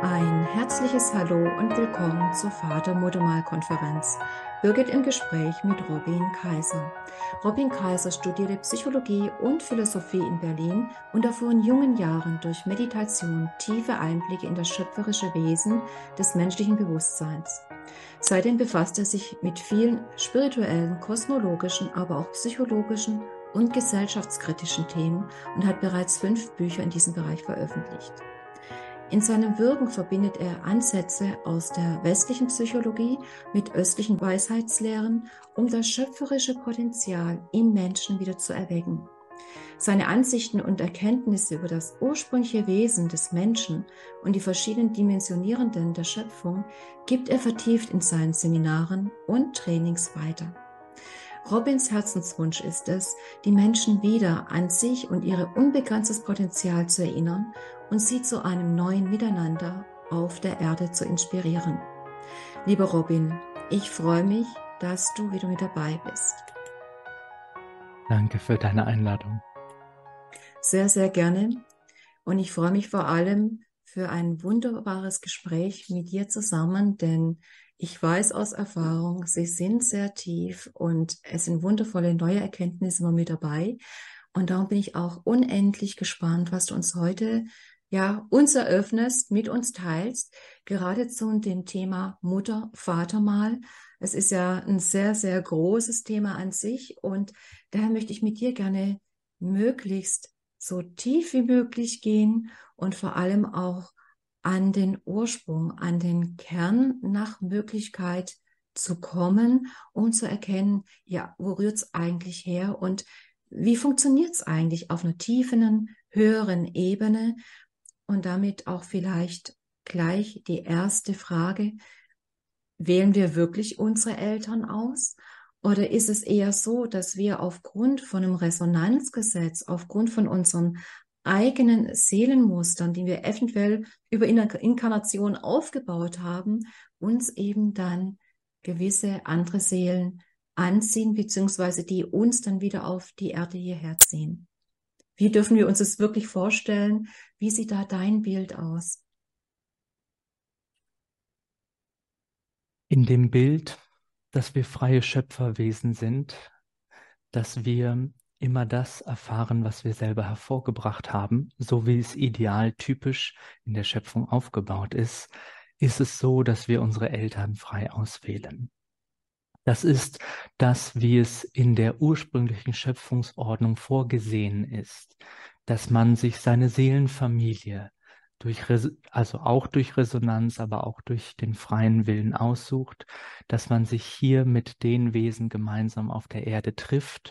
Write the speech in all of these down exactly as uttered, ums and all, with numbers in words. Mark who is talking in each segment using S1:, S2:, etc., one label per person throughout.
S1: Ein herzliches Hallo und willkommen zur Vater-Mutter-Mal-Konferenz. Birgit im Gespräch mit Robin Kaiser. Robin Kaiser studierte Psychologie und Philosophie in Berlin und erfuhr in jungen Jahren durch Meditation tiefe Einblicke in das schöpferische Wesen des menschlichen Bewusstseins. Seitdem befasst er sich mit vielen spirituellen, kosmologischen, aber auch psychologischen und gesellschaftskritischen Themen und hat bereits fünf Bücher in diesem Bereich veröffentlicht. In seinem Wirken verbindet er Ansätze aus der westlichen Psychologie mit östlichen Weisheitslehren, um das schöpferische Potenzial im Menschen wieder zu erwecken. Seine Ansichten und Erkenntnisse über das ursprüngliche Wesen des Menschen und die verschiedenen Dimensionierenden der Schöpfung gibt er vertieft in seinen Seminaren und Trainings weiter. Robins Herzenswunsch ist es, die Menschen wieder an sich und ihr unbegrenztes Potenzial zu erinnern und sie zu einem neuen Miteinander auf der Erde zu inspirieren. Lieber Robin, ich freue mich, dass du wieder mit dabei bist.
S2: Danke für deine Einladung.
S1: Sehr, sehr gerne. Und ich freue mich vor allem für ein wunderbares Gespräch mit dir zusammen, denn ich weiß aus Erfahrung, sie sind sehr tief und es sind wundervolle neue Erkenntnisse immer mit dabei. Und darum bin ich auch unendlich gespannt, was du uns heute, ja, uns eröffnest, mit uns teilst, gerade zu dem Thema Mutter, Vater mal. Es ist ja ein sehr, sehr großes Thema an sich und daher möchte ich mit dir gerne möglichst so tief wie möglich gehen und vor allem auch an den Ursprung, an den Kern nach Möglichkeit zu kommen, um zu erkennen, ja, wo rührt's eigentlich her und wie funktioniert's eigentlich auf einer tiefen, höheren Ebene? Und damit auch vielleicht gleich die erste Frage: Wählen wir wirklich unsere Eltern aus? Oder ist es eher so, dass wir aufgrund von einem Resonanzgesetz, aufgrund von unseren eigenen Seelenmustern, die wir eventuell über Inkarnation aufgebaut haben, uns eben dann gewisse andere Seelen anziehen, beziehungsweise die uns dann wieder auf die Erde hierher ziehen? Wie dürfen wir uns das wirklich vorstellen? Wie sieht da dein Bild aus?
S2: In dem Bild, dass wir freie Schöpferwesen sind, dass wir immer das erfahren, was wir selber hervorgebracht haben, so wie es idealtypisch in der Schöpfung aufgebaut ist, ist es so, dass wir unsere Eltern frei auswählen. Das ist das, wie es in der ursprünglichen Schöpfungsordnung vorgesehen ist, dass man sich seine Seelenfamilie durch, also auch durch Resonanz, aber auch durch den freien Willen aussucht, dass man sich hier mit den Wesen gemeinsam auf der Erde trifft,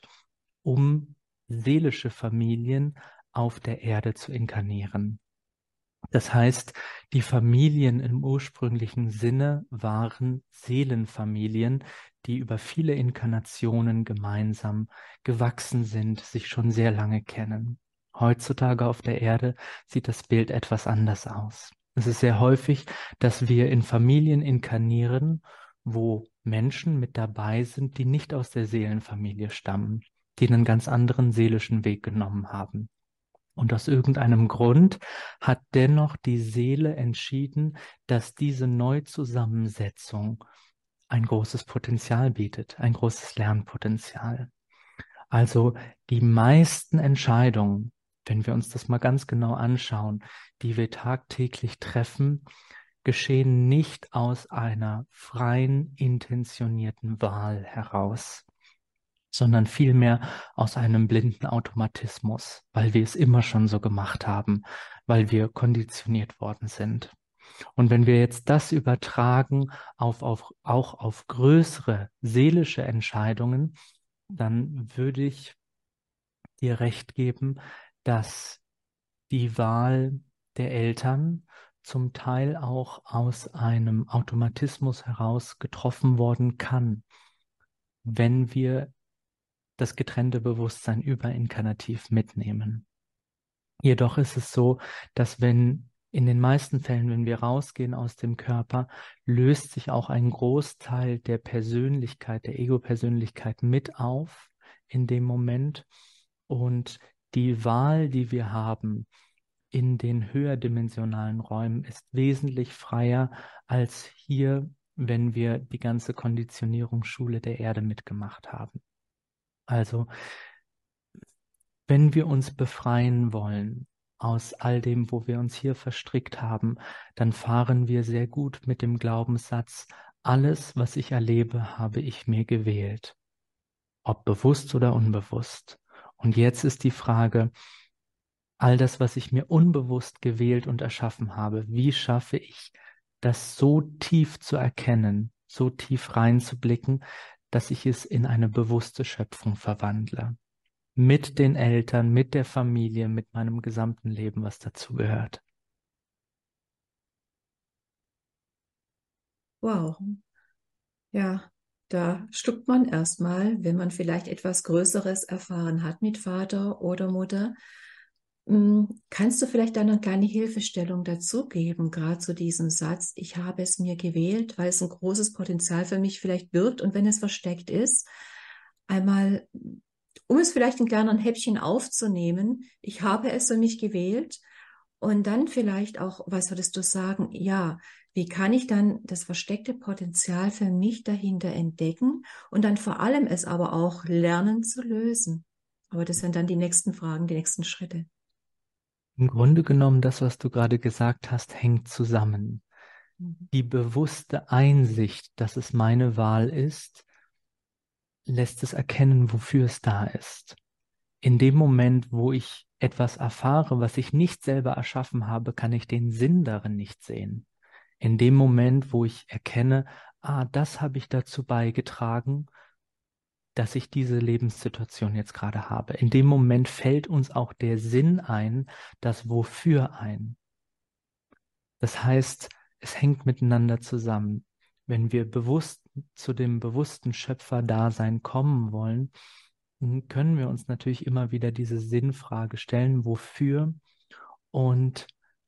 S2: um seelische Familien auf der Erde zu inkarnieren. Das heißt, die Familien im ursprünglichen Sinne waren Seelenfamilien, die über viele Inkarnationen gemeinsam gewachsen sind, sich schon sehr lange kennen. Heutzutage auf der Erde sieht das Bild etwas anders aus. Es ist sehr häufig, dass wir in Familien inkarnieren, wo Menschen mit dabei sind, die nicht aus der Seelenfamilie stammen, die einen ganz anderen seelischen Weg genommen haben. Und aus irgendeinem Grund hat dennoch die Seele entschieden, dass diese Neuzusammensetzung ein großes Potenzial bietet, ein großes Lernpotenzial. Also die meisten Entscheidungen, wenn wir uns das mal ganz genau anschauen, die wir tagtäglich treffen, geschehen nicht aus einer freien, intentionierten Wahl heraus, sondern vielmehr aus einem blinden Automatismus, weil wir es immer schon so gemacht haben, weil wir konditioniert worden sind. Und wenn wir jetzt das übertragen auf, auf, auch auf größere seelische Entscheidungen, dann würde ich dir recht geben, dass die Wahl der Eltern zum Teil auch aus einem Automatismus heraus getroffen worden kann, wenn wir das getrennte Bewusstsein überinkarnativ mitnehmen. Jedoch ist es so, dass wenn in den meisten Fällen, wenn wir rausgehen aus dem Körper, löst sich auch ein Großteil der Persönlichkeit, der Ego-Persönlichkeit mit auf in dem Moment. Und die Wahl, die wir haben, in den höherdimensionalen Räumen ist wesentlich freier als hier, wenn wir die ganze Konditionierungsschule der Erde mitgemacht haben. Also, wenn wir uns befreien wollen aus all dem, wo wir uns hier verstrickt haben, dann fahren wir sehr gut mit dem Glaubenssatz, alles, was ich erlebe, habe ich mir gewählt, ob bewusst oder unbewusst. Und jetzt ist die Frage, all das, was ich mir unbewusst gewählt und erschaffen habe, wie schaffe ich, das so tief zu erkennen, so tief reinzublicken, dass ich es in eine bewusste Schöpfung verwandle? Mit den Eltern, mit der Familie, mit meinem gesamten Leben, was dazugehört.
S1: Wow. Ja, da schluckt man erstmal, wenn man vielleicht etwas Größeres erfahren hat mit Vater oder Mutter. Mm, Kannst du vielleicht eine kleine Hilfestellung dazu geben, gerade zu diesem Satz, ich habe es mir gewählt, weil es ein großes Potenzial für mich vielleicht birgt und wenn es versteckt ist, einmal, um es vielleicht in kleineren Häppchen aufzunehmen, ich habe es für mich gewählt und dann vielleicht auch, was würdest du sagen, ja, wie kann ich dann das versteckte Potenzial für mich dahinter entdecken und dann vor allem es aber auch lernen zu lösen? Aber das sind dann die nächsten Fragen, die nächsten Schritte.
S2: Im Grunde genommen, das, was du gerade gesagt hast, hängt zusammen.
S1: Mhm.
S2: Die bewusste Einsicht, dass es meine Wahl ist, lässt es erkennen, wofür es da ist. In dem Moment, wo ich etwas erfahre, was ich nicht selber erschaffen habe, kann ich den Sinn darin nicht sehen. In dem Moment, wo ich erkenne, ah, das habe ich dazu beigetragen, dass ich diese Lebenssituation jetzt gerade habe. In dem Moment fällt uns auch der Sinn ein, das Wofür ein. Das heißt, es hängt miteinander zusammen. Wenn wir bewusst zu dem bewussten Schöpferdasein kommen wollen, können wir uns natürlich immer wieder diese Sinnfrage stellen, wofür? Und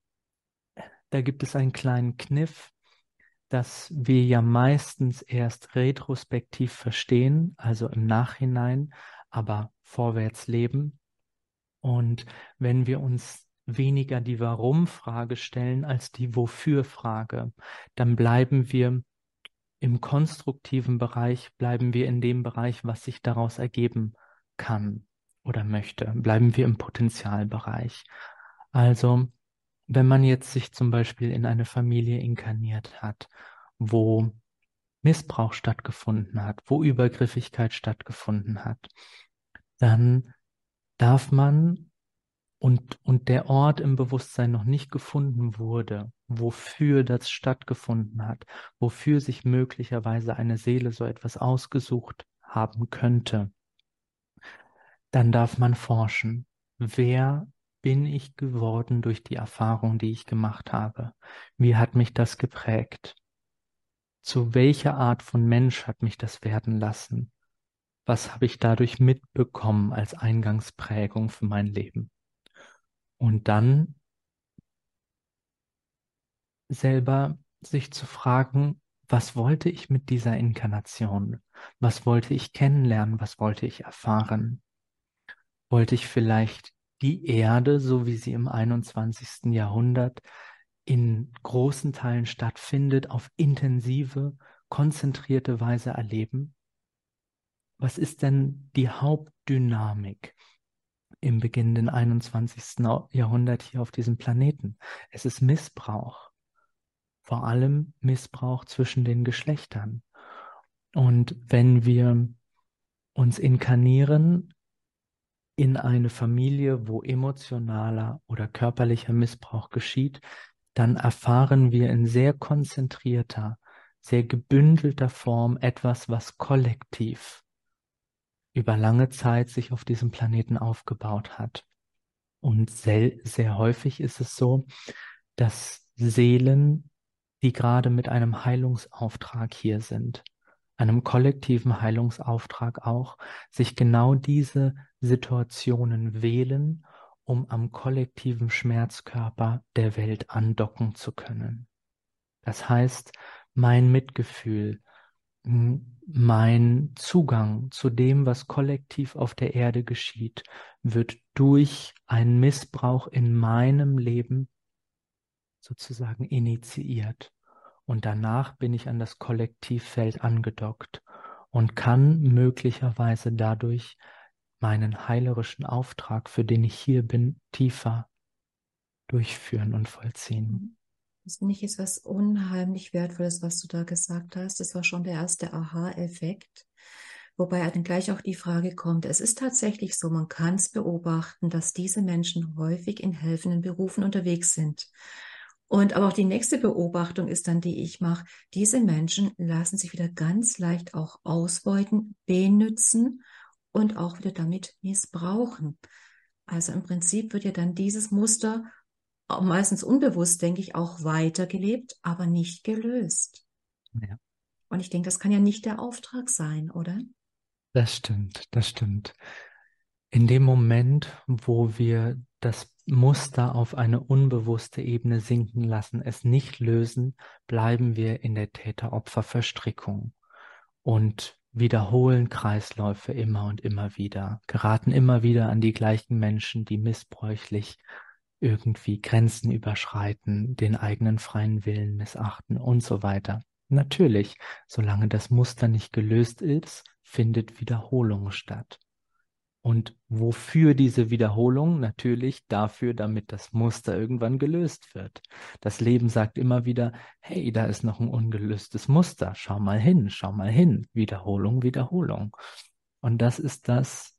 S2: da gibt es einen kleinen Kniff, dass wir ja meistens erst retrospektiv verstehen, also im Nachhinein, aber vorwärts leben. Und wenn wir uns weniger die Warum-Frage stellen als die Wofür-Frage, dann bleiben wir im konstruktiven Bereich, bleiben wir in dem Bereich, was sich daraus ergeben kann oder möchte. Bleiben wir im Potenzialbereich. Also, wenn man jetzt sich zum Beispiel in eine Familie inkarniert hat, wo Missbrauch stattgefunden hat, wo Übergriffigkeit stattgefunden hat, dann darf man und, und der Ort im Bewusstsein noch nicht gefunden wurde, wofür das stattgefunden hat, wofür sich möglicherweise eine Seele so etwas ausgesucht haben könnte, dann darf man forschen. Wer bin ich geworden durch die Erfahrung, die ich gemacht habe? Wie hat mich das geprägt? Zu welcher Art von Mensch hat mich das werden lassen? Was habe ich dadurch mitbekommen als Eingangsprägung für mein Leben? Und dann selber sich zu fragen, was wollte ich mit dieser Inkarnation? Was wollte ich kennenlernen? Was wollte ich erfahren? Wollte ich vielleicht die Erde, so wie sie im einundzwanzigsten Jahrhundert in großen Teilen stattfindet, auf intensive, konzentrierte Weise erleben? Was ist denn die Hauptdynamik im beginnenden einundzwanzigsten Jahrhundert hier auf diesem Planeten? Es ist Missbrauch. Vor allem Missbrauch zwischen den Geschlechtern. Und wenn wir uns inkarnieren in eine Familie, wo emotionaler oder körperlicher Missbrauch geschieht, dann erfahren wir in sehr konzentrierter, sehr gebündelter Form etwas, was kollektiv über lange Zeit sich auf diesem Planeten aufgebaut hat. Und sehr, sehr häufig ist es so, dass Seelen, die gerade mit einem Heilungsauftrag hier sind, einem kollektiven Heilungsauftrag auch, sich genau diese Situationen wählen, um am kollektiven Schmerzkörper der Welt andocken zu können. Das heißt, mein Mitgefühl, Mein Zugang zu dem, was kollektiv auf der Erde geschieht, wird durch einen Missbrauch in meinem Leben sozusagen initiiert. Und danach bin ich an das Kollektivfeld angedockt und kann möglicherweise dadurch meinen heilerischen Auftrag, für den ich hier bin, tiefer durchführen und vollziehen.
S1: Das finde ich ist was unheimlich Wertvolles, was du da gesagt hast. Das war schon der erste Aha-Effekt. Wobei dann gleich auch die Frage kommt, es ist tatsächlich so, man kann es beobachten, dass diese Menschen häufig in helfenden Berufen unterwegs sind. Und aber auch die nächste Beobachtung ist dann, die ich mache, diese Menschen lassen sich wieder ganz leicht auch ausbeuten, benützen und auch wieder damit missbrauchen. Also im Prinzip wird ja dann dieses Muster meistens unbewusst, denke ich, auch weitergelebt, aber nicht gelöst.
S2: Ja.
S1: Und ich denke, das kann ja nicht der Auftrag sein, oder?
S2: Das stimmt, das stimmt. In dem Moment, wo wir das Muster auf eine unbewusste Ebene sinken lassen, es nicht lösen, bleiben wir in der Täter-Opfer-Verstrickung und wiederholen Kreisläufe immer und immer wieder, geraten immer wieder an die gleichen Menschen, die missbräuchlich irgendwie Grenzen überschreiten, den eigenen freien Willen missachten und so weiter. Natürlich, solange das Muster nicht gelöst ist, findet Wiederholung statt. Und wofür diese Wiederholung? Natürlich dafür, damit das Muster irgendwann gelöst wird. Das Leben sagt immer wieder, hey, da ist noch ein ungelöstes Muster. Schau mal hin, schau mal hin. Wiederholung, Wiederholung. Und das ist das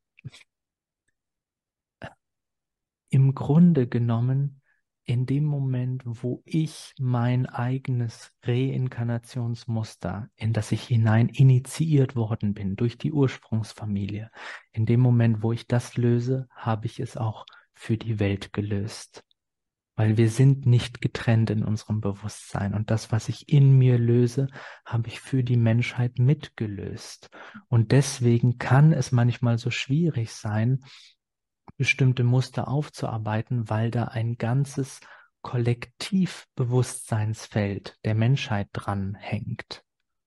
S2: im Grunde genommen in dem Moment, wo ich mein eigenes Reinkarnationsmuster, in das ich hinein initiiert worden bin durch die Ursprungsfamilie, in dem Moment, wo ich das löse, habe ich es auch für die Welt gelöst. Weil wir sind nicht getrennt in unserem Bewusstsein. Und das, was ich in mir löse, habe ich für die Menschheit mitgelöst. Und deswegen kann es manchmal so schwierig sein, bestimmte Muster aufzuarbeiten, weil da ein ganzes Kollektivbewusstseinsfeld der Menschheit dran hängt.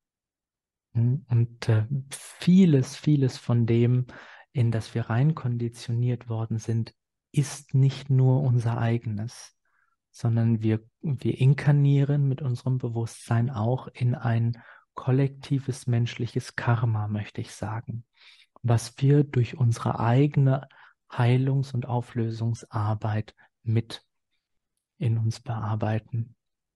S2: Und äh, vieles, vieles von dem, in das wir rein konditioniert worden sind, ist nicht nur unser eigenes, sondern wir, wir inkarnieren mit unserem Bewusstsein auch in ein kollektives menschliches Karma, möchte ich sagen, was wir durch unsere eigene Heilungs- und Auflösungsarbeit mit in uns bearbeiten.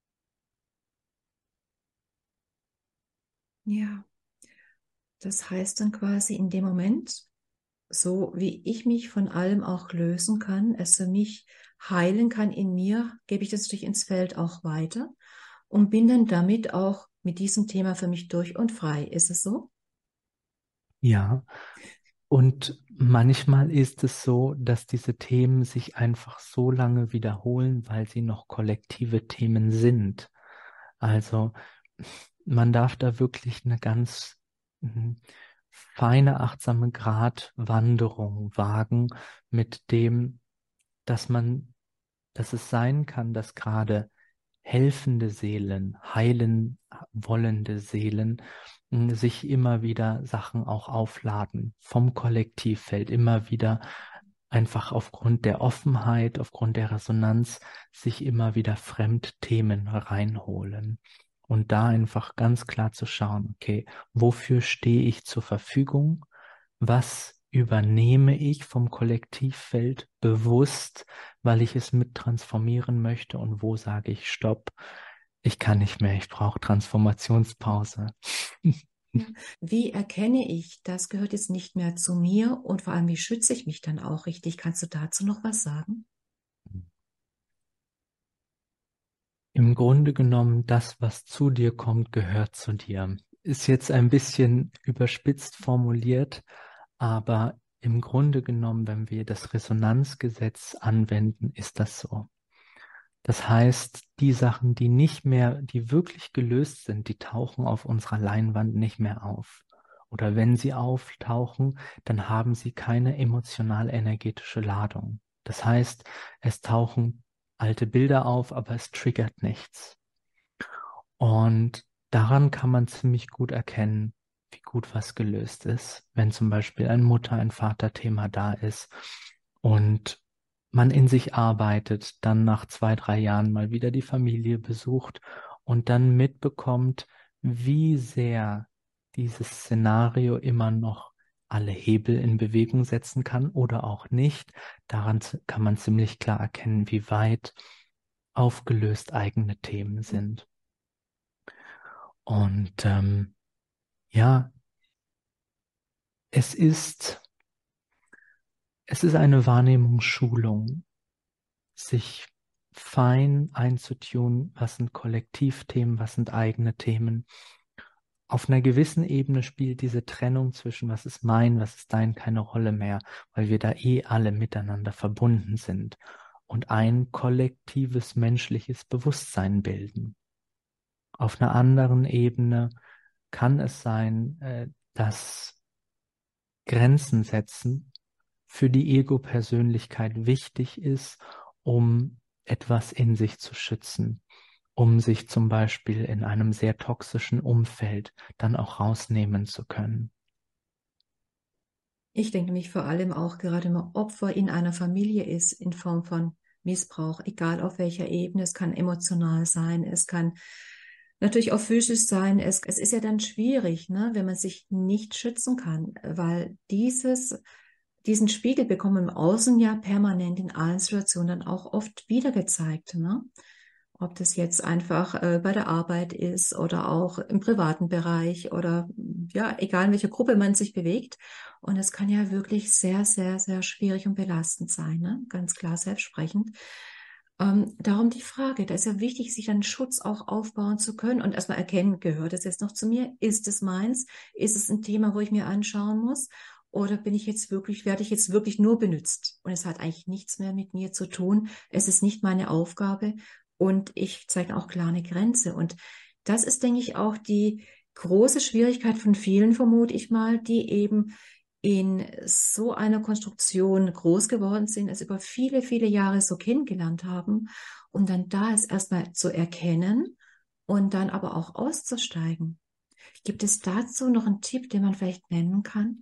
S1: Ja, das heißt dann quasi in dem Moment, so wie ich mich von allem auch lösen kann, es für mich heilen kann in mir, gebe ich das natürlich ins Feld auch weiter und bin dann damit auch mit diesem Thema für mich durch und frei. Ist es so?
S2: Ja, und manchmal ist es so, dass diese Themen sich einfach so lange wiederholen, weil sie noch kollektive Themen sind. Also man darf da wirklich eine ganz mhm, feine, achtsame Gratwanderung wagen mit dem, dass man, dass es sein kann, dass gerade helfende Seelen, heilen wollende Seelen mh, sich immer wieder Sachen auch aufladen vom Kollektivfeld, immer wieder einfach aufgrund der Offenheit, aufgrund der Resonanz sich immer wieder Fremdthemen reinholen. Und da einfach ganz klar zu schauen, okay, wofür stehe ich zur Verfügung? Was übernehme ich vom Kollektivfeld bewusst, weil ich es mit transformieren möchte? Und wo sage ich Stopp? Ich kann nicht mehr, ich brauche Transformationspause.
S1: Ja. Wie erkenne ich, das gehört jetzt nicht mehr zu mir und vor allem, wie schütze ich mich dann auch richtig? Kannst du dazu noch was sagen?
S2: Im Grunde genommen, das, was zu dir kommt, gehört zu dir. Ist jetzt ein bisschen überspitzt formuliert, aber im Grunde genommen, wenn wir das Resonanzgesetz anwenden, ist das so. Das heißt, die Sachen, die nicht mehr, die wirklich gelöst sind, die tauchen auf unserer Leinwand nicht mehr auf. Oder wenn sie auftauchen, dann haben sie keine emotional-energetische Ladung. Das heißt, es tauchen alte Bilder auf, aber es triggert nichts. Und daran kann man ziemlich gut erkennen, wie gut was gelöst ist, wenn zum Beispiel ein Mutter-, ein Vaterthema da ist und man in sich arbeitet, dann nach zwei, drei Jahren mal wieder die Familie besucht und dann mitbekommt, wie sehr dieses Szenario immer noch alle Hebel in Bewegung setzen kann oder auch nicht. Daran kann man ziemlich klar erkennen, wie weit aufgelöst eigene Themen sind. Und ähm, ja, es ist, es ist eine Wahrnehmungsschulung, sich fein einzutun, was sind Kollektivthemen, was sind eigene Themen. Auf einer gewissen Ebene spielt diese Trennung zwischen was ist mein, was ist dein keine Rolle mehr, weil wir da eh alle miteinander verbunden sind und ein kollektives menschliches Bewusstsein bilden. Auf einer anderen Ebene kann es sein, äh, dass Grenzen setzen für die Ego-Persönlichkeit wichtig ist, um etwas in sich zu schützen, um sich zum Beispiel in einem sehr toxischen Umfeld dann auch rausnehmen zu können.
S1: Ich denke mich vor allem auch gerade mal Opfer in einer Familie ist in Form von Missbrauch, egal auf welcher Ebene. Es kann emotional sein, es kann natürlich auch physisch sein. Es, es ist ja dann schwierig, ne, wenn man sich nicht schützen kann, weil dieses, diesen Spiegel bekommen wir im Außen ja permanent in allen Situationen dann auch oft wieder gezeigt, ne? Ob das jetzt einfach äh, bei der Arbeit ist oder auch im privaten Bereich oder ja, egal in welcher Gruppe man sich bewegt. Und es kann ja wirklich sehr, sehr, sehr schwierig und belastend sein, ne? Ganz klar selbstsprechend. Ähm, darum die Frage, da ist ja wichtig, sich dann Schutz auch aufbauen zu können und erstmal erkennen, gehört es jetzt noch zu mir? Ist es meins? Ist es ein Thema, wo ich mir anschauen muss? Oder bin ich jetzt wirklich, werde ich jetzt wirklich nur benutzt? Und es hat eigentlich nichts mehr mit mir zu tun. Es ist nicht meine Aufgabe. Und ich zeige auch klar eine Grenze. Und das ist, denke ich, auch die große Schwierigkeit von vielen, vermute ich mal, die eben in so einer Konstruktion groß geworden sind, es über viele, viele Jahre so kennengelernt haben und dann da ist erstmal zu erkennen und dann aber auch auszusteigen. Gibt es dazu noch einen Tipp, den man vielleicht nennen kann?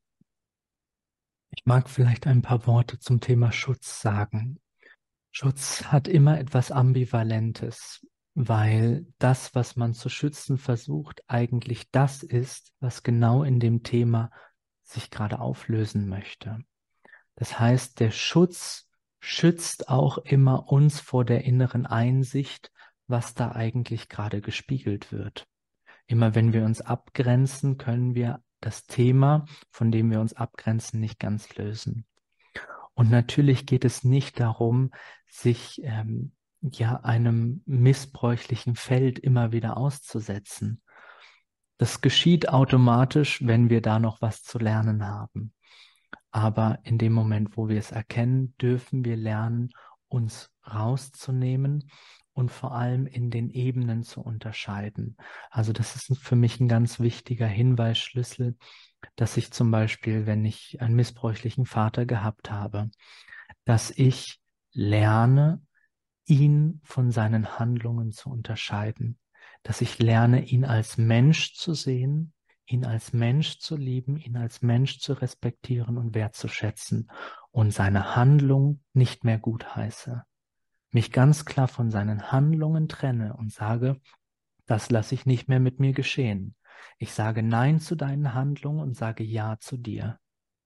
S2: Ich mag vielleicht ein paar Worte zum Thema Schutz sagen. Schutz hat immer etwas Ambivalentes, weil das, was man zu schützen versucht, eigentlich das ist, was genau in dem Thema sich gerade auflösen möchte. Das heißt, der Schutz schützt auch immer uns vor der inneren Einsicht, was da eigentlich gerade gespiegelt wird. Immer wenn wir uns abgrenzen, können wir das Thema, von dem wir uns abgrenzen, nicht ganz lösen. Und natürlich geht es nicht darum, sich ähm, ja einem missbräuchlichen Feld immer wieder auszusetzen. Das geschieht automatisch, wenn wir da noch was zu lernen haben. Aber in dem Moment, wo wir es erkennen, dürfen wir lernen, uns rauszunehmen und vor allem in den Ebenen zu unterscheiden. Also das ist für mich ein ganz wichtiger Hinweisschlüssel, dass ich zum Beispiel, wenn ich einen missbräuchlichen Vater gehabt habe, dass ich lerne, ihn von seinen Handlungen zu unterscheiden, dass ich lerne, ihn als Mensch zu sehen, ihn als Mensch zu lieben, ihn als Mensch zu respektieren und wertzuschätzen und seine Handlung nicht mehr gutheiße. Mich ganz klar von seinen Handlungen trenne und sage, das lasse ich nicht mehr mit mir geschehen. Ich sage Nein zu deinen Handlungen und sage Ja zu dir.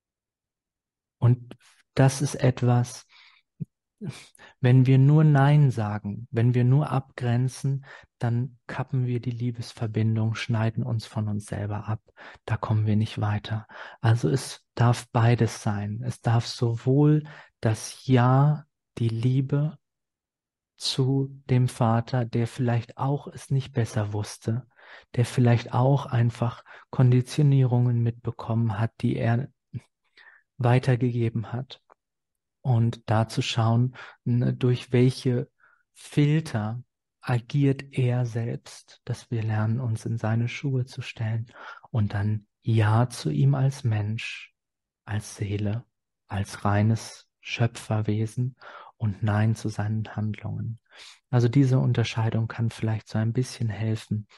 S2: Und das ist etwas, wenn wir nur Nein sagen, wenn wir nur abgrenzen, dann kappen wir die Liebesverbindung, schneiden uns von uns selber ab. Da kommen wir nicht weiter. Also es darf beides sein. Es darf sowohl das Ja, die Liebe zu dem Vater, der vielleicht auch es nicht besser wusste, der vielleicht auch einfach Konditionierungen mitbekommen hat, die er weitergegeben hat. Und da zu schauen, ne, durch welche Filter agiert er selbst, dass wir lernen, uns in seine Schuhe zu stellen und dann Ja zu ihm als Mensch, als Seele, als reines Schöpferwesen und Nein zu seinen Handlungen. Also diese Unterscheidung kann vielleicht so ein bisschen helfen,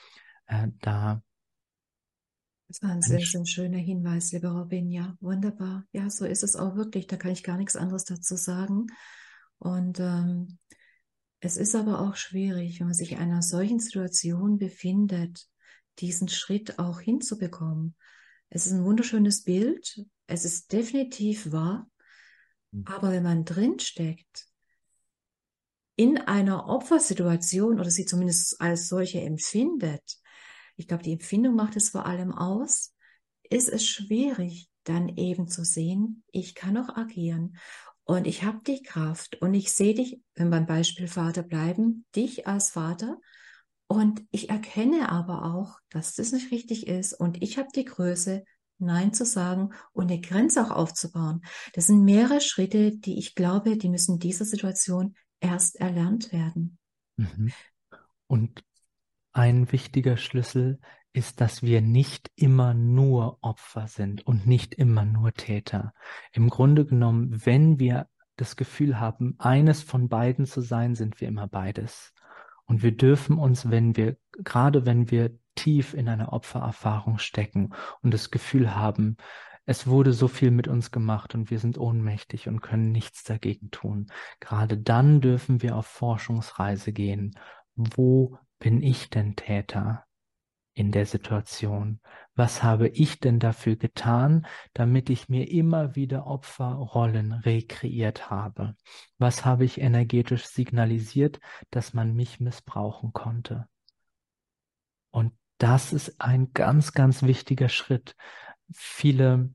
S2: äh, da
S1: Das war ein
S2: eine,
S1: sehr, sehr schöner Hinweis, lieber Robin. Ja, wunderbar. Ja, so ist es auch wirklich. Da kann ich gar nichts anderes dazu sagen. Und ähm, es ist aber auch schwierig, wenn man sich in einer solchen Situation befindet, diesen Schritt auch hinzubekommen. Es ist ein wunderschönes Bild. Es ist definitiv wahr. Aber wenn man drinsteckt, in einer Opfersituation oder sie zumindest als solche empfindet, ich glaube, die Empfindung macht es vor allem aus, ist es schwierig, dann eben zu sehen, ich kann auch agieren und ich habe die Kraft und ich sehe dich, wenn wir beim Beispiel Vater bleiben, dich als Vater und ich erkenne aber auch, dass das nicht richtig ist und ich habe die Größe, Nein zu sagen und eine Grenze auch aufzubauen. Das sind mehrere Schritte, die ich glaube, die müssen in dieser Situation erst erlernt werden.
S2: mhm. Und ein wichtiger Schlüssel ist, dass wir nicht immer nur Opfer sind und nicht immer nur Täter. Im Grunde genommen, wenn wir das Gefühl haben, eines von beiden zu sein, sind wir immer beides. Und wir dürfen uns, wenn wir, gerade wenn wir tief in einer Opfererfahrung stecken und das Gefühl haben, es wurde so viel mit uns gemacht und wir sind ohnmächtig und können nichts dagegen tun, gerade dann dürfen wir auf Forschungsreise gehen. Wo bin ich denn Täter in der Situation? Was habe ich denn dafür getan, damit ich mir immer wieder Opferrollen rekreiert habe? Was habe ich energetisch signalisiert, dass man mich missbrauchen konnte? Und das ist ein ganz, ganz wichtiger Schritt. Viele,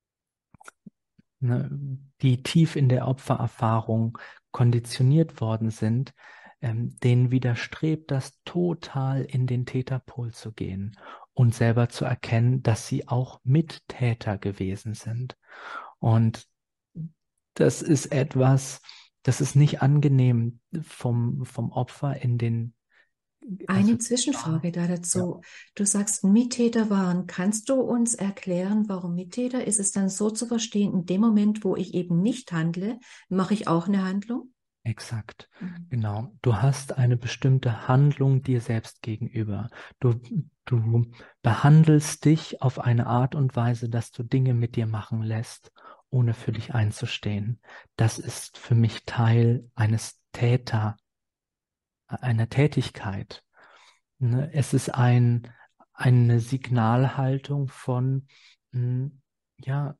S2: ne, die tief in der Opfererfahrung konditioniert worden sind, ähm, denen widerstrebt das total, in den Täterpol zu gehen und selber zu erkennen, dass sie auch Mittäter gewesen sind. Und das ist etwas, das ist nicht angenehm vom, vom Opfer in den, also
S1: Eine Zwischenfrage da
S2: ja,
S1: dazu. Du sagst, Mittäter waren. Kannst du uns erklären, warum Mittäter? Ist es dann so zu verstehen, in dem Moment, wo ich eben nicht handle, mache ich auch eine Handlung?
S2: exakt,
S1: Mhm.
S2: genau. Du hast eine bestimmte Handlung dir selbst gegenüber. Du, du behandelst dich auf eine Art und Weise, dass du Dinge mit dir machen lässt, ohne für dich einzustehen. Das ist für mich Teil eines Täter, einer Tätigkeit. Ne? Es ist ein, eine Signalhaltung von, mh, ja,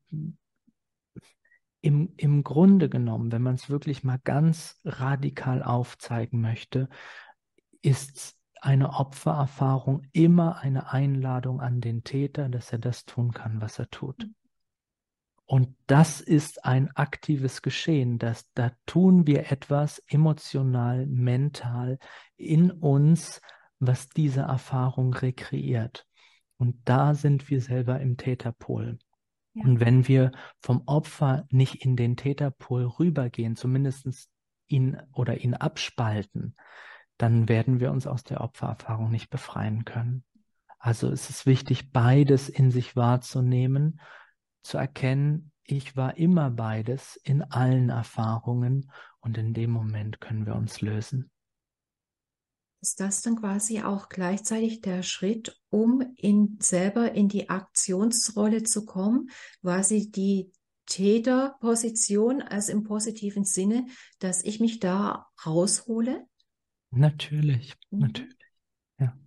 S2: Im, im Grunde genommen, wenn man es wirklich mal ganz radikal aufzeigen möchte, ist eine Opfererfahrung immer eine Einladung an den Täter, dass er das tun kann, was er tut. Und das ist ein aktives Geschehen, dass da tun wir etwas emotional, mental in uns, was diese Erfahrung rekreiert. Und da sind wir selber im Täterpol.
S1: Ja.
S2: Und wenn wir vom Opfer nicht in den Täterpol rübergehen, zumindest ihn oder ihn abspalten, dann werden wir uns aus der Opfererfahrung nicht befreien können. Also es ist wichtig, beides in sich wahrzunehmen, zu erkennen, ich war immer beides in allen Erfahrungen und in dem Moment können wir uns lösen.
S1: Ist das dann quasi auch gleichzeitig der Schritt, um in, selber in die Aktionsrolle zu kommen, quasi die Täterposition, also im positiven Sinne, dass ich mich da raushole?
S2: Natürlich,
S1: Mhm.
S2: natürlich, ja.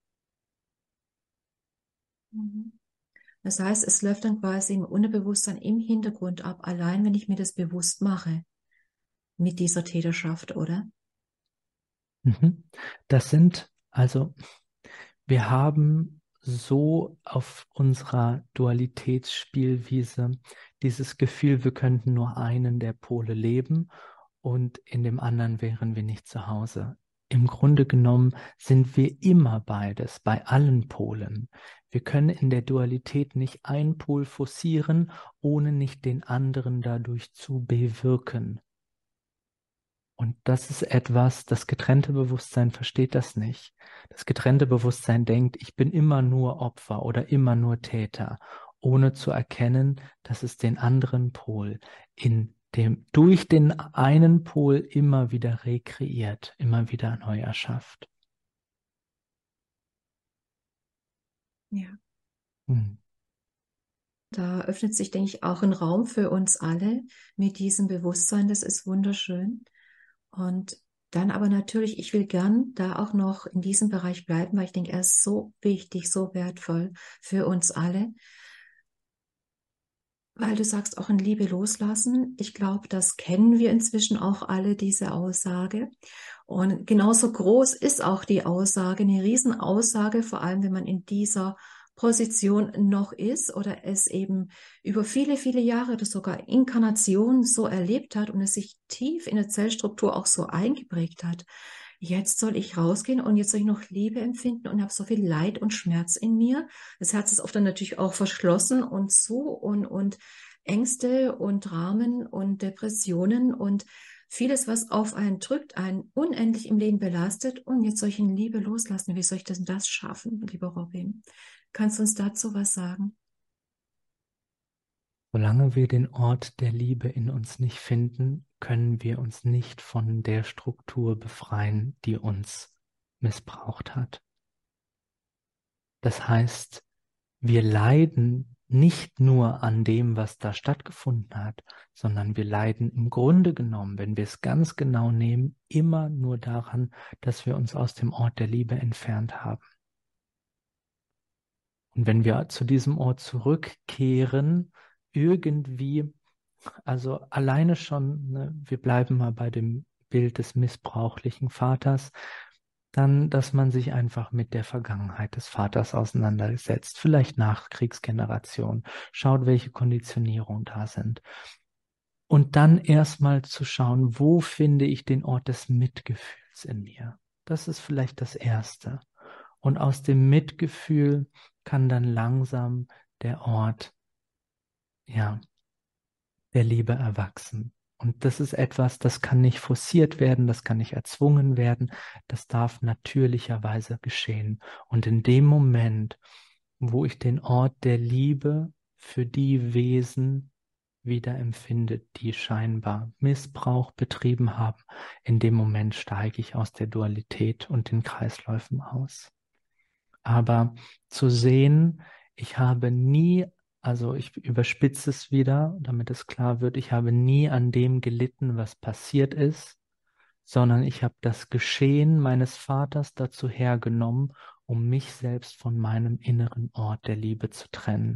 S1: Mhm. Das heißt, es läuft dann quasi im Unterbewusstsein im Hintergrund ab, allein wenn ich mir das bewusst mache mit dieser Täterschaft, oder?
S2: Mhm. Das sind also Wir haben so auf unserer Dualitätsspielwiese dieses Gefühl, wir könnten nur einen der Pole leben und in dem anderen wären wir nicht zu Hause. Im Grunde genommen sind wir immer beides, bei allen Polen. Wir können in der Dualität nicht einen Pol forcieren, ohne nicht den anderen dadurch zu bewirken. Und das ist etwas, das getrennte Bewusstsein versteht das nicht. Das getrennte Bewusstsein denkt, ich bin immer nur Opfer oder immer nur Täter, ohne zu erkennen, dass es den anderen Pol in dem, durch den einen Pol immer wieder rekreiert, immer wieder neu erschafft.
S1: Ja.
S2: Hm.
S1: Da öffnet sich, denke ich, auch ein Raum für uns alle mit diesem Bewusstsein. Das ist wunderschön. Und dann aber natürlich, ich will gern da auch noch in diesem Bereich bleiben, weil ich denke, er ist so wichtig, so wertvoll für uns alle. Weil du sagst, auch in Liebe loslassen. Ich glaube, das kennen wir inzwischen auch alle, diese Aussage. Und genauso groß ist auch die Aussage, eine Riesenaussage, vor allem wenn man in dieser Position noch ist oder es eben über viele, viele Jahre oder sogar Inkarnationen so erlebt hat und es sich tief in der Zellstruktur auch so eingeprägt hat. Jetzt soll ich rausgehen und jetzt soll ich noch Liebe empfinden und habe so viel Leid und Schmerz in mir. Das Herz ist oft dann natürlich auch verschlossen und zu und, und Ängste und Dramen und Depressionen und vieles, was auf einen drückt, einen unendlich im Leben belastet. Und jetzt soll ich in Liebe loslassen. Wie soll ich denn das schaffen, lieber Robin? Kannst du uns dazu was sagen?
S2: Solange wir den Ort der Liebe in uns nicht finden, können wir uns nicht von der Struktur befreien, die uns missbraucht hat. Das heißt, wir leiden nicht nur an dem, was da stattgefunden hat, sondern wir leiden im Grunde genommen, wenn wir es ganz genau nehmen, immer nur daran, dass wir uns aus dem Ort der Liebe entfernt haben. Und wenn wir zu diesem Ort zurückkehren, irgendwie, also alleine schon, ne, wir bleiben mal bei dem Bild des missbrauchlichen Vaters, dann, dass man sich einfach mit der Vergangenheit des Vaters auseinandersetzt, vielleicht Nachkriegsgeneration, schaut, welche Konditionierungen da sind. Und dann erstmal zu schauen, wo finde ich den Ort des Mitgefühls in mir? Das ist vielleicht das Erste. Und aus dem Mitgefühl kann dann langsam der Ort, ja, der Liebe erwachsen. Und das ist etwas, das kann nicht forciert werden, das kann nicht erzwungen werden, das darf natürlicherweise geschehen. Und in dem Moment, wo ich den Ort der Liebe für die Wesen wieder empfinde, die scheinbar Missbrauch betrieben haben, in dem Moment steige ich aus der Dualität und den Kreisläufen aus. Aber zu sehen, ich habe nie, also ich überspitze es wieder, damit es klar wird, ich habe nie an dem gelitten, was passiert ist, sondern ich habe das Geschehen meines Vaters dazu hergenommen, um mich selbst von meinem inneren Ort der Liebe zu trennen.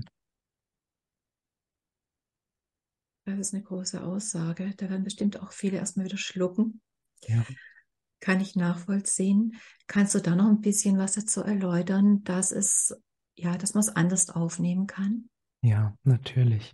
S1: Das ist eine große Aussage. Da werden bestimmt auch viele erstmal wieder schlucken.
S2: Ja.
S1: Kann ich nachvollziehen. Kannst du da noch ein bisschen was dazu erläutern, dass es, ja, dass man es anders aufnehmen kann?
S2: Ja, natürlich.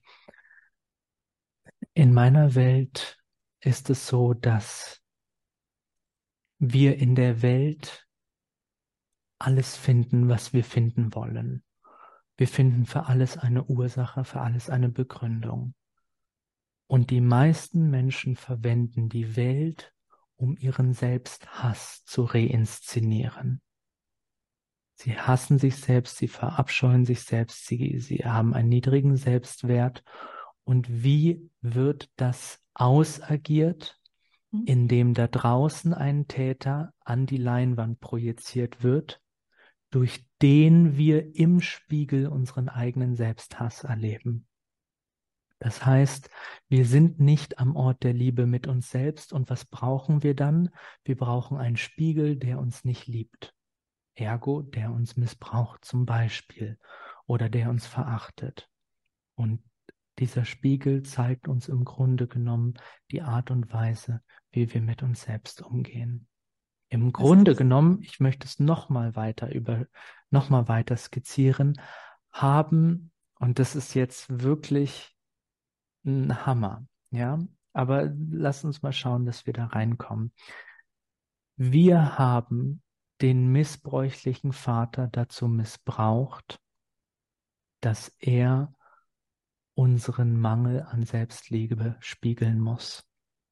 S2: In meiner Welt ist es so, dass wir in der Welt alles finden, was wir finden wollen. Wir finden für alles eine Ursache, für alles eine Begründung. Und die meisten Menschen verwenden die Welt, um ihren Selbsthass zu reinszenieren. Sie hassen sich selbst, sie verabscheuen sich selbst, sie, sie haben einen niedrigen Selbstwert. Und wie wird das ausagiert?
S1: Hm?
S2: Indem da draußen ein Täter an die Leinwand projiziert wird, durch den wir im Spiegel unseren eigenen Selbsthass erleben. Das heißt, wir sind nicht am Ort der Liebe mit uns selbst. Und was brauchen wir dann? Wir brauchen einen Spiegel, der uns nicht liebt. Ergo, der uns missbraucht zum Beispiel oder der uns verachtet. Und dieser Spiegel zeigt uns im Grunde genommen die Art und Weise, wie wir mit uns selbst umgehen. Im
S1: Das
S2: Grunde
S1: heißt,
S2: genommen, ich möchte es noch mal weiter über, noch mal weiter skizzieren, haben, und das ist jetzt wirklich ein Hammer, ja, aber lass uns mal schauen, dass wir da reinkommen. Wir haben den missbräuchlichen Vater dazu missbraucht, dass er unseren Mangel an Selbstliebe spiegeln muss.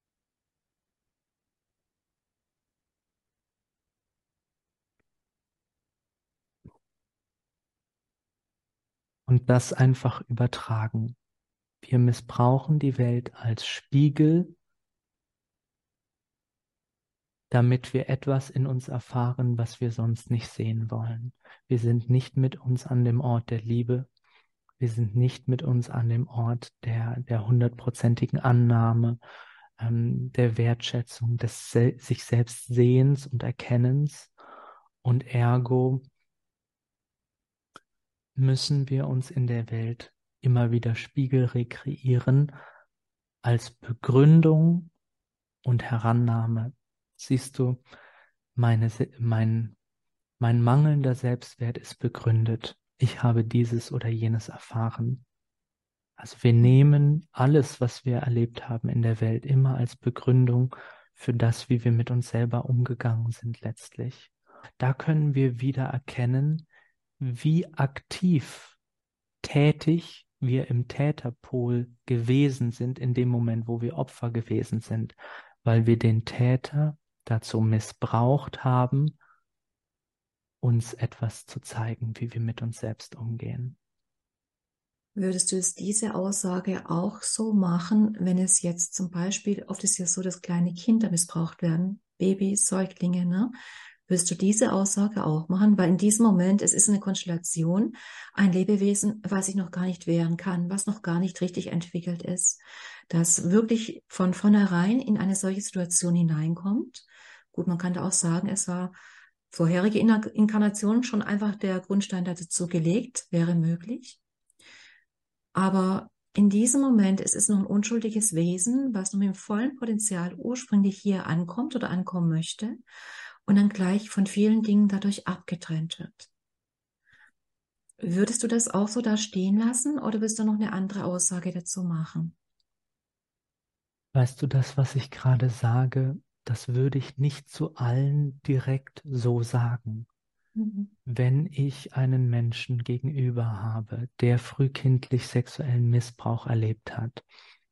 S2: Und das einfach übertragen. Wir missbrauchen die Welt als Spiegel, damit wir etwas in uns erfahren, was wir sonst nicht sehen wollen. Wir sind nicht mit uns an dem Ort der Liebe. Wir sind nicht mit uns an dem Ort der, der hundertprozentigen Annahme, ähm, der Wertschätzung, des Se- sich selbst Sehens und Erkennens. Und ergo müssen wir uns in der Welt immer wieder Spiegel rekreieren als Begründung und Herannahme. Siehst du, meine, mein, mein mangelnder Selbstwert ist begründet. Ich habe dieses oder jenes erfahren. Also wir nehmen alles, was wir erlebt haben in der Welt, immer als Begründung für das, wie wir mit uns selber umgegangen sind letztlich. Da können wir wieder erkennen, wie aktiv, tätig wir im Täterpol gewesen sind in dem Moment, wo wir Opfer gewesen sind, weil wir den Täter dazu missbraucht haben, uns etwas zu zeigen, wie wir mit uns selbst umgehen.
S1: Würdest du es diese Aussage auch so machen, wenn es jetzt zum Beispiel, oft ist ja so, dass kleine Kinder missbraucht werden, Babys, Säuglinge, ne? Würdest du diese Aussage auch machen? Weil in diesem Moment, es ist eine Konstellation, ein Lebewesen, was sich noch gar nicht wehren kann, was noch gar nicht richtig entwickelt ist, das wirklich von vornherein in eine solche Situation hineinkommt. Gut, man kann da auch sagen, es war vorherige Inkarnationen schon einfach der Grundstein dazu gelegt, wäre möglich. Aber in diesem Moment, es ist noch ein unschuldiges Wesen, was noch mit dem vollen Potenzial ursprünglich hier ankommt oder ankommen möchte und dann gleich von vielen Dingen dadurch abgetrennt wird. Würdest du das auch so da stehen lassen oder willst du noch eine andere Aussage dazu machen?
S2: Weißt du, das, was ich gerade sage, das würde ich nicht zu allen direkt so sagen.
S1: Mhm.
S2: Wenn ich einen Menschen gegenüber habe, der frühkindlich sexuellen Missbrauch erlebt hat,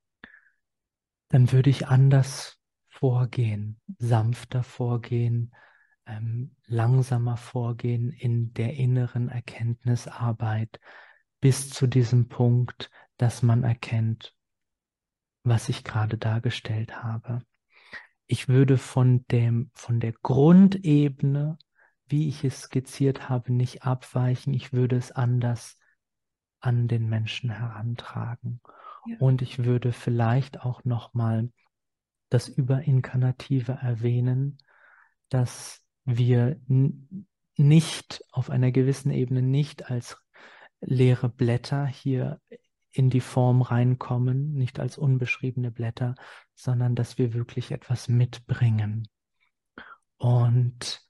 S2: dann würde ich anders vorgehen, sanfter vorgehen, ähm, langsamer vorgehen in der inneren Erkenntnisarbeit bis zu diesem Punkt, dass man erkennt, was ich gerade dargestellt habe. Ich würde von dem, von der Grundebene, wie ich es skizziert habe, nicht abweichen. Ich würde es anders an den Menschen herantragen.
S1: Ja.
S2: Und ich würde vielleicht auch nochmal das Überinkarnative erwähnen, dass wir nicht auf einer gewissen Ebene nicht als leere Blätter hier in die Form reinkommen, nicht als unbeschriebene Blätter, sondern dass wir wirklich etwas mitbringen. Und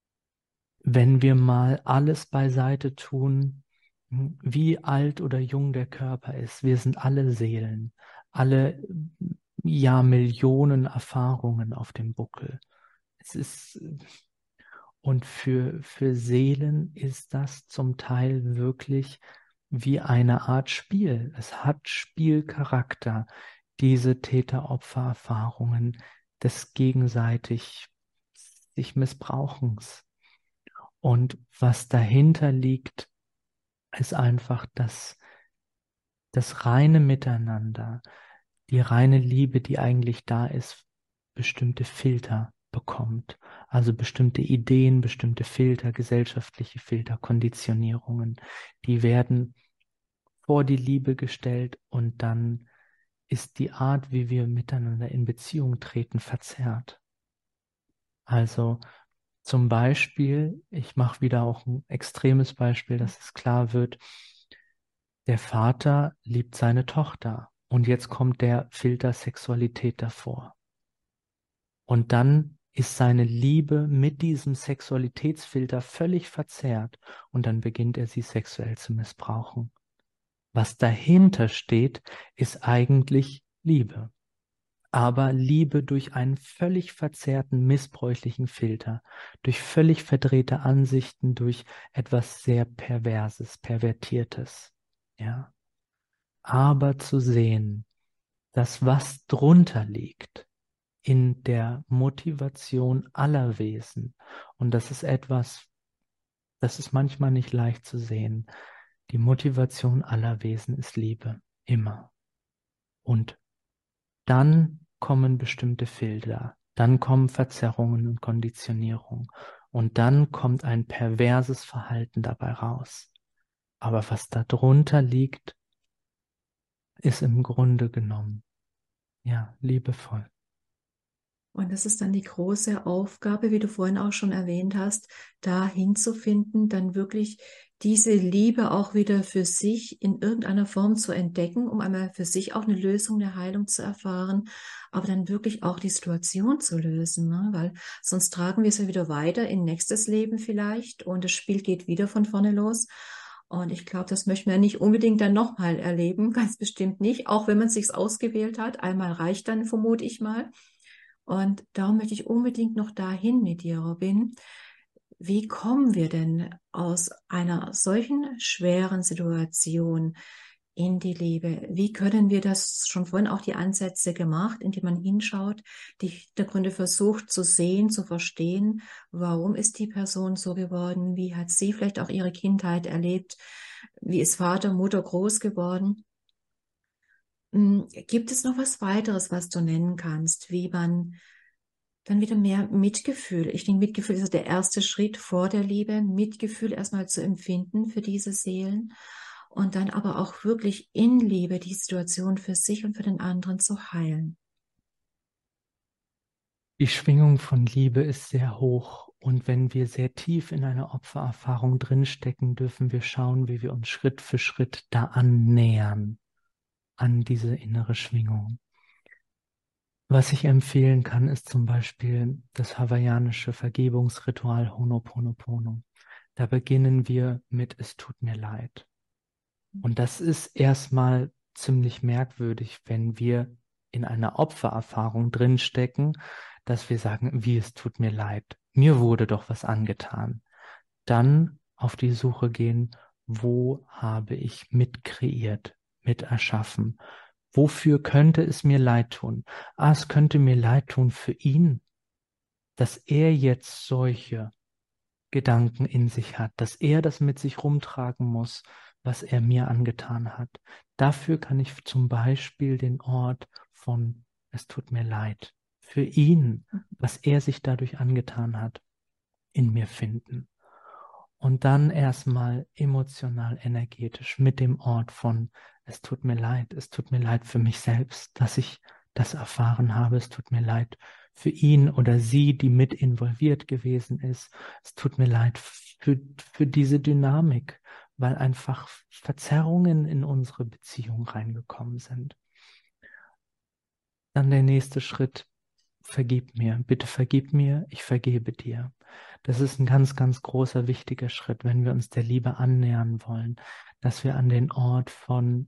S2: wenn wir mal alles beiseite tun, wie alt oder jung der Körper ist, wir sind alle Seelen, alle ja Millionen Erfahrungen auf dem Buckel. Es ist und für für Seelen ist das zum Teil wirklich wie eine Art Spiel. Es hat Spielcharakter, diese Täter-Opfer-Erfahrungen des gegenseitig sich Missbrauchens. Und was dahinter liegt, ist einfach das, das reine Miteinander, die reine Liebe, die eigentlich da ist, bestimmte Filter bekommt. Also bestimmte Ideen, bestimmte Filter, gesellschaftliche Filter, Konditionierungen, die werden vor die Liebe gestellt und dann ist die Art, wie wir miteinander in Beziehung treten, verzerrt. Also zum Beispiel, ich mache wieder auch ein extremes Beispiel, dass es klar wird, der Vater liebt seine Tochter und jetzt kommt der Filter Sexualität davor. Und dann ist seine Liebe mit diesem Sexualitätsfilter völlig verzerrt und dann beginnt er sie sexuell zu missbrauchen. Was dahinter steht, ist eigentlich Liebe. Aber Liebe durch einen völlig verzerrten, missbräuchlichen Filter, durch völlig verdrehte Ansichten, durch etwas sehr Perverses, Pervertiertes. Ja. Aber zu sehen, dass was drunter liegt in der Motivation aller Wesen, und das ist etwas, das ist manchmal nicht leicht zu sehen, die Motivation aller Wesen ist Liebe, immer. Und dann kommen bestimmte Filter, Dann kommen Verzerrungen und Konditionierung. Und dann kommt ein perverses Verhalten dabei raus. Aber was da drunter liegt, ist im Grunde genommen, ja, liebevoll.
S1: Und das ist dann die große Aufgabe, wie du vorhin auch schon erwähnt hast, da hinzufinden, dann wirklich diese Liebe auch wieder für sich in irgendeiner Form zu entdecken, um einmal für sich auch eine Lösung, eine Heilung zu erfahren, aber dann wirklich auch die Situation zu lösen, ne? Weil sonst tragen wir es ja wieder weiter in nächstes Leben vielleicht und das Spiel geht wieder von vorne los. Und ich glaube, das möchten wir nicht unbedingt dann nochmal erleben, ganz bestimmt nicht, auch wenn man es sich ausgewählt hat. Einmal reicht dann, vermute ich mal. Und darum möchte ich unbedingt noch dahin mit dir, Robin. Wie kommen wir denn aus einer solchen schweren Situation in die Liebe? Wie können wir das, schon vorhin auch die Ansätze gemacht, indem man hinschaut, die Hintergründe versucht zu sehen, zu verstehen, warum ist die Person so geworden, wie hat sie vielleicht auch ihre Kindheit erlebt, wie ist Vater, Mutter groß geworden? Hm, Gibt es noch was weiteres, was du nennen kannst, wie man dann wieder mehr Mitgefühl. Ich denke, Mitgefühl ist der erste Schritt vor der Liebe, Mitgefühl erstmal zu empfinden für diese Seelen und dann aber auch wirklich in Liebe die Situation für sich und für den anderen zu heilen.
S2: Die Schwingung von Liebe ist sehr hoch. Und wenn wir sehr tief in einer Opfererfahrung drinstecken, dürfen wir schauen, wie wir uns Schritt für Schritt da annähern an diese innere Schwingung. Was ich empfehlen kann, ist zum Beispiel das hawaiianische Vergebungsritual Ho'oponopono. Da beginnen wir mit Es tut mir leid. Und das ist erstmal ziemlich merkwürdig, wenn wir in einer Opfererfahrung drinstecken, dass wir sagen, wie es tut mir leid. Mir wurde doch was angetan. Dann auf die Suche gehen, wo habe ich mitkreiert, miterschaffen? Wofür könnte es mir leid tun? Ah, es könnte mir leid tun für ihn, dass er jetzt solche Gedanken in sich hat, dass er das mit sich rumtragen muss, was er mir angetan hat. Dafür kann ich zum Beispiel den Ort von Es tut mir leid für ihn, was er sich dadurch angetan hat, in mir finden. Und dann erstmal emotional, energetisch mit dem Ort von Es tut mir leid, es tut mir leid für mich selbst, dass ich das erfahren habe, es tut mir leid für ihn oder sie, die mit involviert gewesen ist. Es tut mir leid für, für diese Dynamik, weil einfach Verzerrungen in unsere Beziehung reingekommen sind. Dann der nächste Schritt, vergib mir, bitte vergib mir, ich vergebe dir. Das ist ein ganz, ganz großer, wichtiger Schritt, wenn wir uns der Liebe annähern wollen, dass wir an den Ort von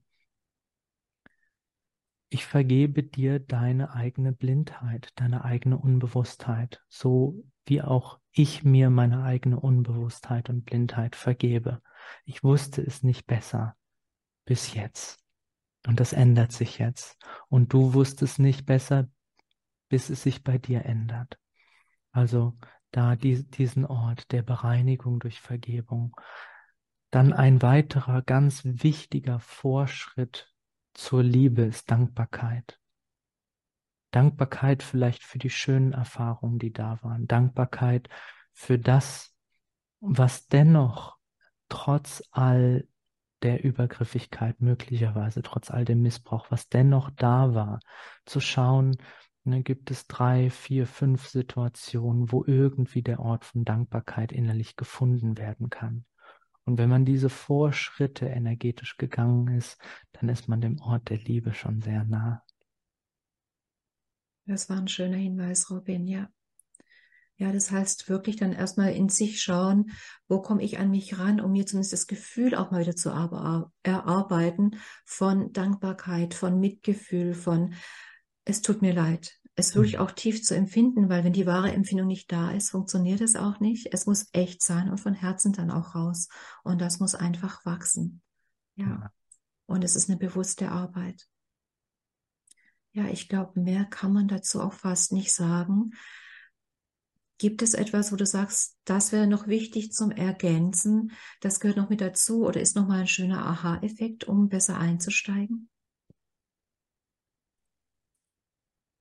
S2: Ich vergebe dir deine eigene Blindheit, deine eigene Unbewusstheit, so wie auch ich mir meine eigene Unbewusstheit und Blindheit vergebe. Ich wusste es nicht besser bis jetzt. Und das ändert sich jetzt. Und du wusstest nicht besser, bis es sich bei dir ändert. Also da die, diesen Ort der Bereinigung durch Vergebung. Dann ein weiterer ganz wichtiger Vorschritt zur Liebe ist Dankbarkeit. Dankbarkeit vielleicht für die schönen Erfahrungen, die da waren. Dankbarkeit für das, was dennoch trotz all der Übergriffigkeit möglicherweise, trotz all dem Missbrauch, was dennoch da war, zu schauen, ne, gibt es drei, vier, fünf Situationen, wo irgendwie der Ort von Dankbarkeit innerlich gefunden werden kann. Und wenn man diese Vorschritte energetisch gegangen ist, dann ist man dem Ort der Liebe schon sehr nah.
S1: Das war ein schöner Hinweis, Robin, ja. Ja, das heißt wirklich dann erstmal in sich schauen, wo komme ich an mich ran, um mir zumindest das Gefühl auch mal wieder zu erarbeiten von Dankbarkeit, von Mitgefühl, von es tut mir leid. Es wirklich auch tief zu empfinden, weil wenn die wahre Empfindung nicht da ist, funktioniert es auch nicht. Es muss echt sein und von Herzen dann auch raus. Und das muss einfach wachsen. Ja. Und es ist eine bewusste Arbeit. Ja, ich glaube, mehr kann man dazu auch fast nicht sagen. Gibt es etwas, wo du sagst, das wäre noch wichtig zum Ergänzen? Das gehört noch mit dazu oder ist nochmal ein schöner Aha-Effekt, um besser einzusteigen?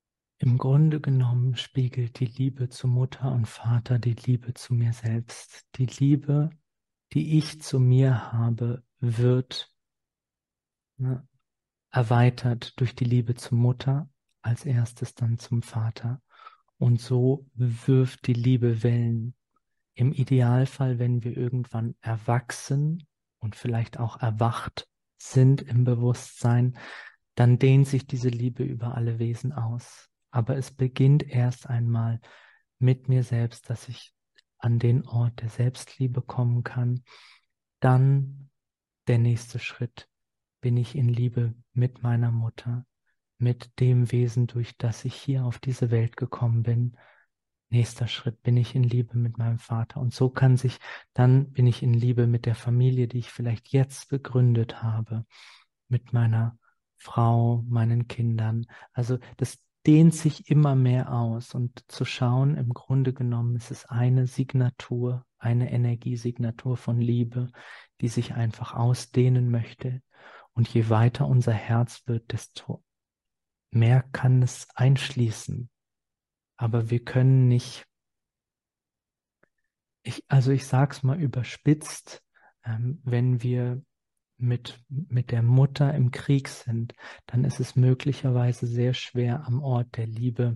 S2: Im Grunde genommen spiegelt die Liebe zu Mutter und Vater die Liebe zu mir selbst. Die Liebe, die ich zu mir habe, wird, ne, erweitert durch die Liebe zur Mutter, als erstes dann zum Vater. Und so wirft die Liebe Wellen. Im Idealfall, wenn wir irgendwann erwachsen und vielleicht auch erwacht sind im Bewusstsein, dann dehnt sich diese Liebe über alle Wesen aus. Aber es beginnt erst einmal mit mir selbst, dass ich an den Ort der Selbstliebe kommen kann. Dann der nächste Schritt: bin ich in Liebe mit meiner Mutter, mit dem Wesen, durch das ich hier auf diese Welt gekommen bin. Nächster Schritt: bin ich in Liebe mit meinem Vater. Und so kann sich, dann bin ich in Liebe mit der Familie, die ich vielleicht jetzt gegründet habe, mit meiner Frau, meinen Kindern. Also das dehnt sich immer mehr aus, und zu schauen, im Grunde genommen ist es eine Signatur, eine Energiesignatur von Liebe, die sich einfach ausdehnen möchte. Und je weiter unser Herz wird, desto mehr kann es einschließen. Aber wir können nicht, ich, also ich sag's mal überspitzt, ähm, wenn wir mit, mit der Mutter im Krieg sind, dann ist es möglicherweise sehr schwer, am Ort der Liebe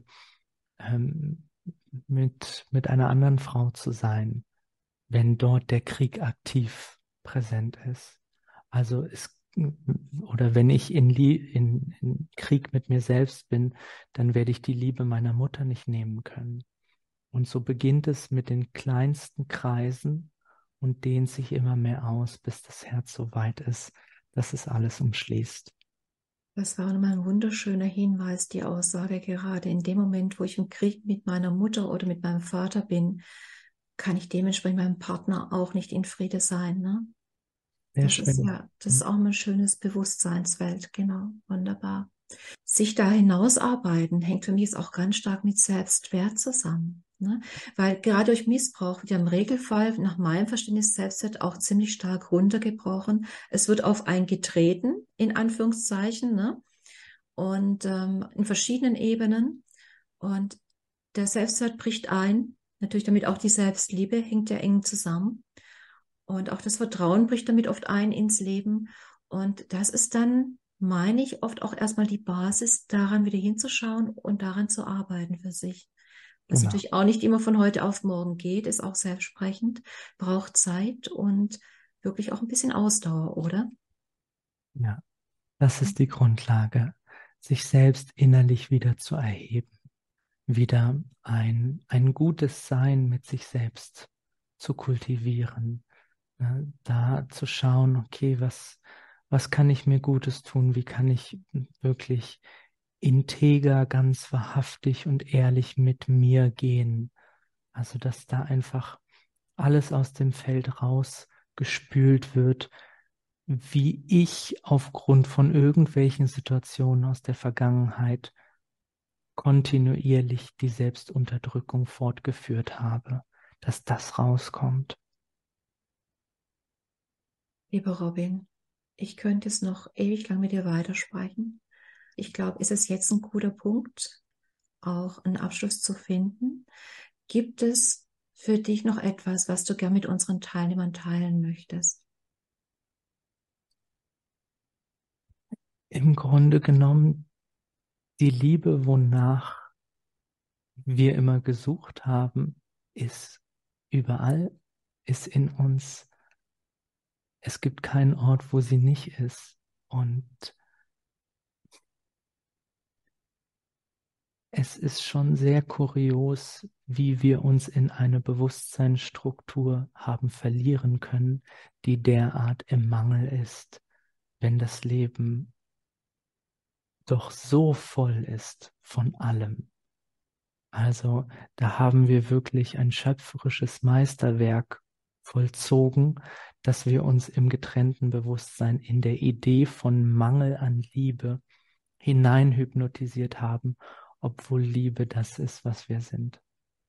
S2: ähm, mit, mit einer anderen Frau zu sein, wenn dort der Krieg aktiv präsent ist. Also es, oder wenn ich in, in, in Krieg mit mir selbst bin, dann werde ich die Liebe meiner Mutter nicht nehmen können. Und so beginnt es mit den kleinsten Kreisen und dehnt sich immer mehr aus, bis das Herz so weit ist, dass es alles umschließt.
S1: Das war nochmal ein wunderschöner Hinweis, die Aussage gerade. In dem Moment, wo ich im Krieg mit meiner Mutter oder mit meinem Vater bin, kann ich dementsprechend meinem Partner auch nicht in Friede sein. Ne?
S2: Sehr
S1: Das ist
S2: schön.
S1: ja, das ist auch ein schönes Bewusstseinsfeld. Genau, wunderbar. Sich da hinausarbeiten hängt für mich jetzt auch ganz stark mit Selbstwert zusammen. Ne? Weil gerade durch Missbrauch wird ja im Regelfall nach meinem Verständnis Selbstwert auch ziemlich stark runtergebrochen. Es wird auf einen getreten, in Anführungszeichen, ne? Und ähm, in verschiedenen Ebenen. Und der Selbstwert bricht ein. Natürlich damit auch die Selbstliebe hängt ja eng zusammen. Und auch das Vertrauen bricht damit oft ein ins Leben. Und das ist dann, meine ich, oft auch erstmal die Basis, daran wieder hinzuschauen und daran zu arbeiten für sich. Was
S2: Genau.
S1: natürlich auch nicht immer von heute auf morgen geht, ist auch selbstsprechend, braucht Zeit und wirklich auch ein bisschen Ausdauer, oder?
S2: Ja, das ist die Grundlage, sich selbst innerlich wieder zu erheben, wieder ein, ein gutes Sein mit sich selbst zu kultivieren, ne? Da zu schauen, okay, was, was kann ich mir Gutes tun? Wie kann ich wirklich integer, ganz wahrhaftig und ehrlich mit mir gehen? Also, dass da einfach alles aus dem Feld rausgespült wird, wie ich aufgrund von irgendwelchen Situationen aus der Vergangenheit kontinuierlich die Selbstunterdrückung fortgeführt habe, dass das rauskommt.
S1: Lieber Robin, ich könnte es noch ewig lang mit dir weitersprechen. Ich glaube, ist es jetzt ein guter Punkt, auch einen Abschluss zu finden. Gibt es für dich noch etwas, was du gern mit unseren Teilnehmern teilen möchtest?
S2: Im Grunde genommen die Liebe, wonach wir immer gesucht haben, ist überall, ist in uns. Es gibt keinen Ort, wo sie nicht ist. Und es ist schon sehr kurios, wie wir uns in eine Bewusstseinsstruktur haben verlieren können, die derart im Mangel ist, wenn das Leben doch so voll ist von allem. Also da haben wir wirklich ein schöpferisches Meisterwerk vollzogen, dass wir uns im getrennten Bewusstsein in der Idee von Mangel an Liebe hineinhypnotisiert haben, obwohl Liebe das ist, was wir sind.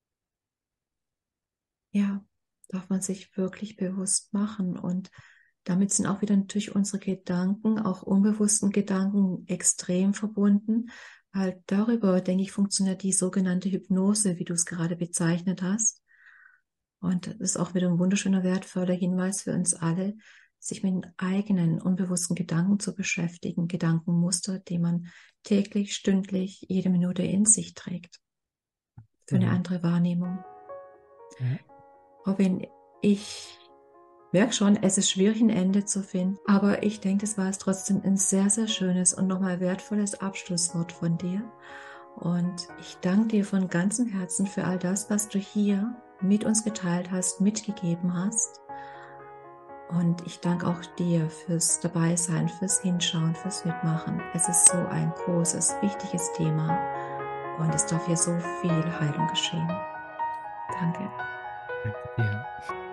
S1: Ja, darf man sich wirklich bewusst machen. Und damit sind auch wieder natürlich unsere Gedanken, auch unbewussten Gedanken, extrem verbunden, Halt darüber, denke ich, funktioniert die sogenannte Hypnose, wie du es gerade bezeichnet hast. Und das ist auch wieder ein wunderschöner, wertvoller Hinweis für uns alle, sich mit den eigenen unbewussten Gedanken zu beschäftigen, Gedankenmuster, die man täglich, stündlich, jede Minute in sich trägt. Für eine
S2: Mhm.
S1: andere Wahrnehmung.
S2: Ja.
S1: Robin, ich merke schon, es ist schwierig, ein Ende zu finden, aber ich denke, es war jetzt trotzdem ein sehr, sehr schönes und nochmal wertvolles Abschlusswort von dir. Und ich danke dir von ganzem Herzen für all das, was du hier mit uns geteilt hast, mitgegeben hast. Und ich danke auch dir fürs Dabeisein, fürs Hinschauen, fürs Mitmachen. Es ist so ein großes, wichtiges Thema und es darf hier so viel Heilung geschehen. Danke.
S2: Danke dir.